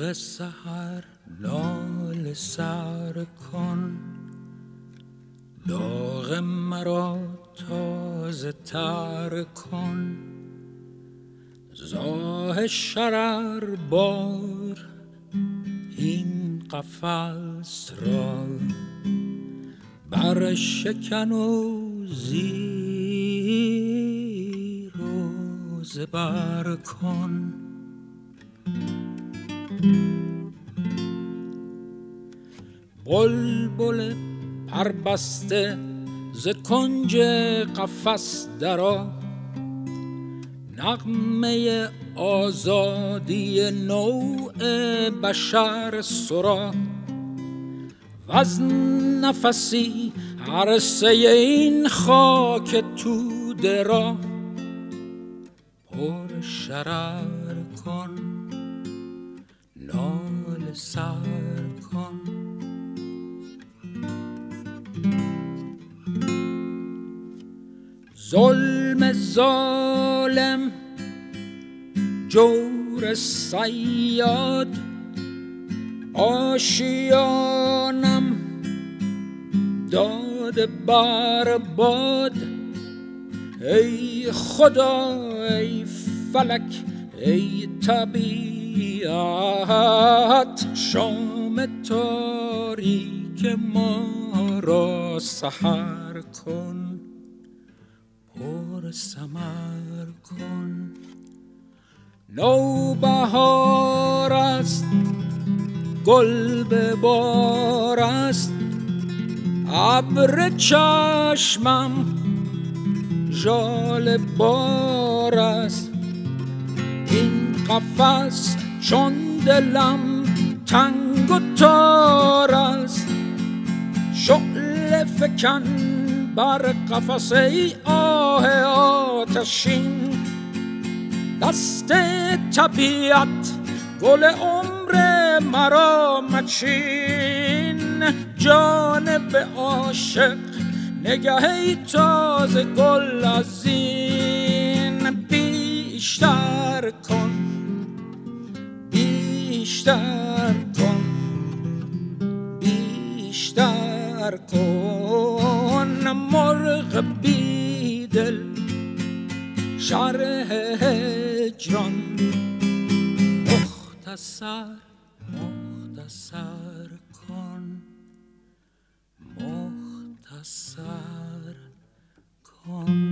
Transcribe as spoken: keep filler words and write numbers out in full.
مرغ سحر ناله سر کن، داغ مرا تازه تر کن. زاه شرر بار این قفس را، بر شکن و زیر و زبر کن. بلبل پربسته ز کنج قفس درآ، نغمه آزادی نوع بشر سرا. وز نفسی عرصه این خاک توده را، پر شرر کن ناله سر کن. ظلم ظالم جور صیاد، آشیانم داده بر باد. ای خدا ای فلک ای طبیعت، شام تاریک ما را سحر کن، پر ثمر کن. نوبهار است گل به بار است، ابر چشمم ژاله بار است. این قفس چون دلم تنگ و تار است، شعله فکن بر قفس ای آه آتشین. دست طبیعت گل عمر مرا مچین، جانب عاشق نگه ای تازه گل از این. بیشتر کن بیشتر کن بیشتر کن. مرغ بیدل شرح هجران، مختصر مختصر کن مختصر کن.